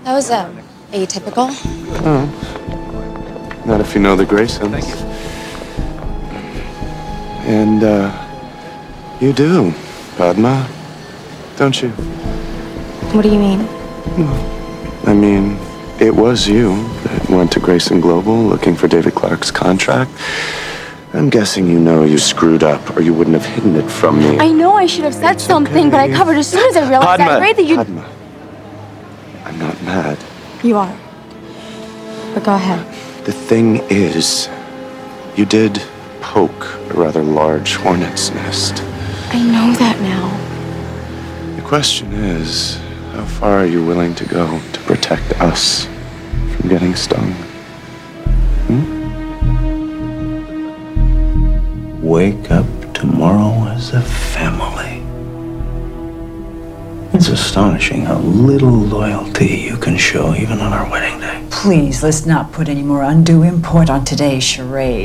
That was atypical. Oh. Not if you know the Graysons. Thank you. And, you do, Padma, don't you? What do you mean? I mean, it was you that went to Grayson Global looking for David Clark's contract. I'm guessing you know you screwed up, or you wouldn't have hidden it from me. I know I should have said something, but I covered as soon as I realized Padma, that grade that you... Padma, I'm not mad. You are. But go ahead. The thing is, you did poke a rather large hornet's nest. I know that now. The question is, how far are you willing to go to protect us from getting stung? Wake up tomorrow as a family. It's astonishing how little loyalty you can show even on our wedding day. Please, let's not put any more undue import on today's charade.